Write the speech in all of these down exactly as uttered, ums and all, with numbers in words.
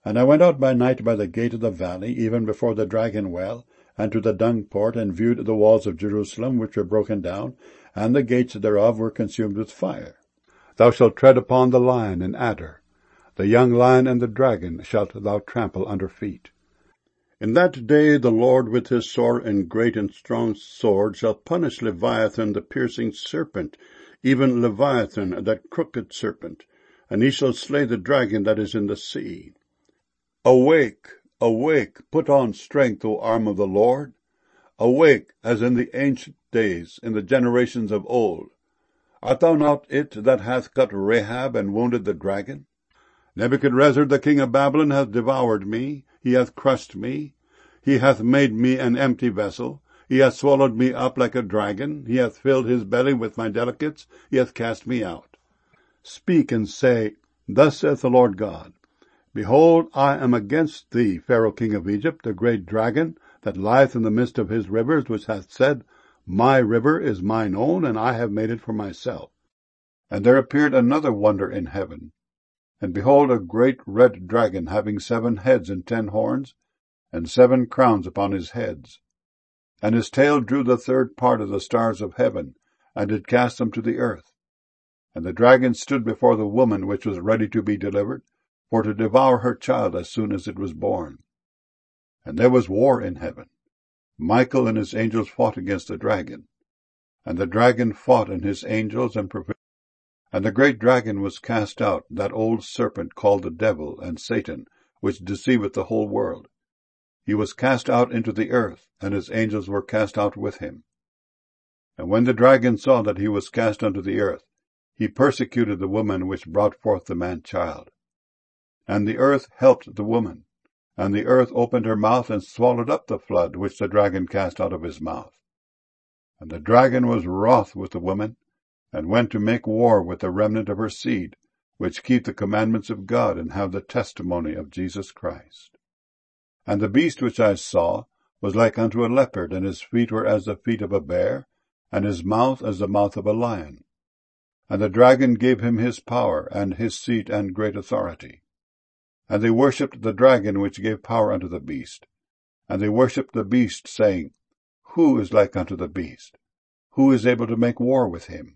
And I went out by night by the gate of the valley, even before the dragon well, and to the dung port, and viewed the walls of Jerusalem, which were broken down, and the gates thereof were consumed with fire. Thou shalt tread upon the lion and adder, the young lion and the dragon shalt thou trample under feet. In that day the Lord with his sore and great and strong sword shall punish Leviathan the piercing serpent, even Leviathan that crooked serpent, and he shall slay the dragon that is in the sea. Awake, awake, put on strength, O arm of the Lord. Awake, as in the ancient days, in the generations of old. Art thou not it that hath cut Rahab and wounded the dragon? Nebuchadrezzar the king of Babylon hath devoured me, he hath crushed me, he hath made me an empty vessel, he hath swallowed me up like a dragon, he hath filled his belly with my delicates, he hath cast me out. Speak and say, Thus saith the Lord God, Behold, I am against thee, Pharaoh king of Egypt, the great dragon, that lieth in the midst of his rivers, which hath said, My river is mine own, and I have made it for myself. And there appeared another wonder in heaven. And behold, a great red dragon, having seven heads and ten horns, and seven crowns upon his heads. And his tail drew the third part of the stars of heaven, and did cast them to the earth. And the dragon stood before the woman which was ready to be delivered, for to devour her child as soon as it was born. And there was war in heaven. Michael and his angels fought against the dragon. And the dragon fought and his angels and prevailed. And the great dragon was cast out, that old serpent called the devil and Satan, which deceiveth the whole world. He was cast out into the earth, and his angels were cast out with him. And when the dragon saw that he was cast unto the earth, he persecuted the woman which brought forth the man-child. And the earth helped the woman, and the earth opened her mouth and swallowed up the flood which the dragon cast out of his mouth. And the dragon was wroth with the woman, and went to make war with the remnant of her seed, which keep the commandments of God and have the testimony of Jesus Christ. And the beast which I saw was like unto a leopard, and his feet were as the feet of a bear, and his mouth as the mouth of a lion. And the dragon gave him his power, and his seat, and great authority. And they worshipped the dragon which gave power unto the beast. And they worshipped the beast, saying, Who is like unto the beast? Who is able to make war with him?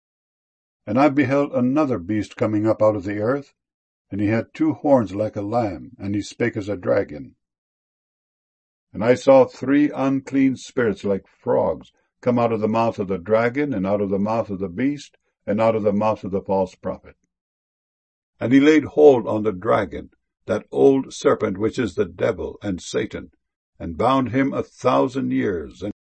And I beheld another beast coming up out of the earth, and he had two horns like a lamb, and he spake as a dragon. And I saw three unclean spirits like frogs come out of the mouth of the dragon, and out of the mouth of the beast, and out of the mouth of the false prophet. And he laid hold on the dragon, that old serpent which is the devil and Satan, and bound him a thousand years, and